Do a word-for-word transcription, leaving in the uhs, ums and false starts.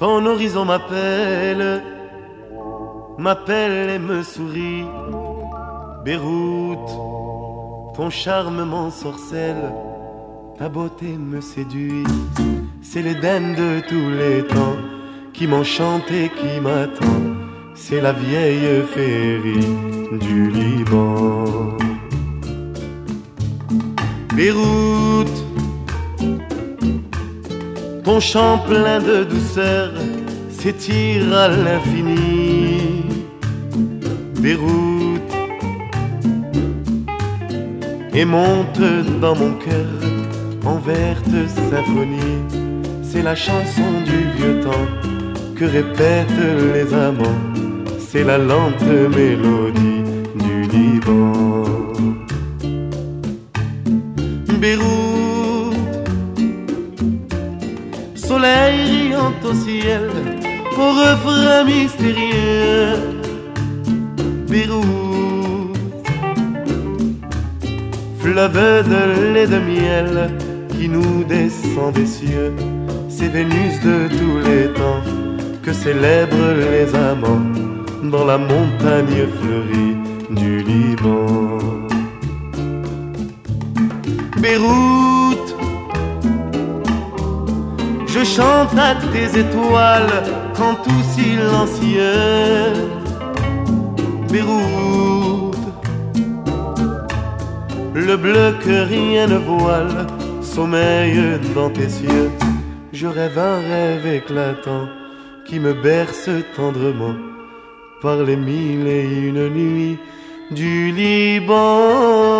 Ton horizon m'appelle, m'appelle et me sourit. Beyrouth, ton charme m'ensorcelle, ta beauté me séduit. C'est l'Éden de tous les temps qui m'enchante et qui m'attend. C'est la vieille féerie du Liban. Beyrouth, ton chant plein de douceur s'étire à l'infini. Beyrouth, et monte dans mon cœur en verte symphonie. C'est la chanson du vieux temps que répètent les amants. C'est la lente mélodie du Liban. Beyrouth, soleil riant au ciel, au refrain mystérieux. Beyrouth, fleuve de lait de miel qui nous descend des cieux. C'est Vénus de tous les temps que célèbrent les amants dans la montagne fleurie du Liban. Beyrouth, je chante à tes étoiles quand tout silencieux. Beyrouth, le bleu que rien ne voile sommeille dans tes cieux. Je rêve un rêve éclatant qui me berce tendrement par les mille et une nuits du Liban.